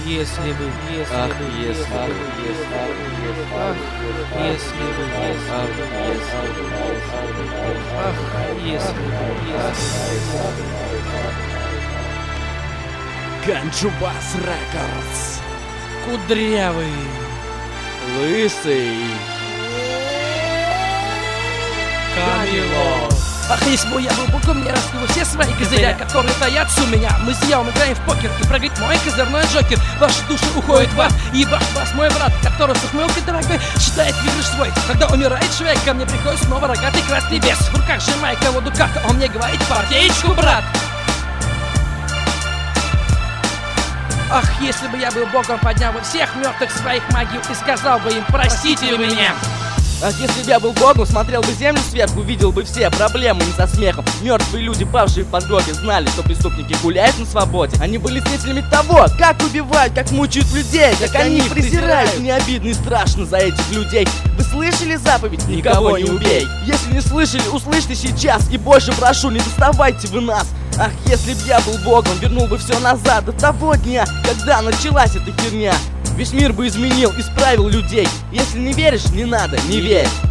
Если бы, Ах, если бы, ах, если бы, ах, если бы, Ганджубас Рекордс. кудрявый, Лысый. Камило. Ах, если бы я был богом, я раскрыл все свои козыря, которые таятся у меня. Мы с Яом играем в покер, и прыгает мой козырной джокер. Ваши души уходят в ад, и ваш вас мой брат, который с ухмылкой дорогой считает выигрыш свой. Когда умирает человек, ко мне приходит снова рогатый красный бес. В руках сжимая колоду карты, он мне говорит: партеечку, брат. Ах, если бы я был богом, поднял бы всех мертвых своих магию и сказал бы им: простите вы меня. Ах, если бы я был богом, смотрел бы землю сверху, видел бы все проблемы не со смехом. Мертвые люди, павшие в подлоге, знали, что преступники гуляют на свободе. Они были свидетелями того, как убивают, как мучают людей, как они презирают. Мне обидно и страшно за этих людей. Вы слышали заповедь: никого не убей? Если не слышали, услышьте сейчас, и больше прошу, не доставайте вы нас. Ах, если б я был богом, вернул бы все назад до того дня, когда началась эта херня. Весь мир бы изменил, исправил людей. Если не веришь, не надо, не верь.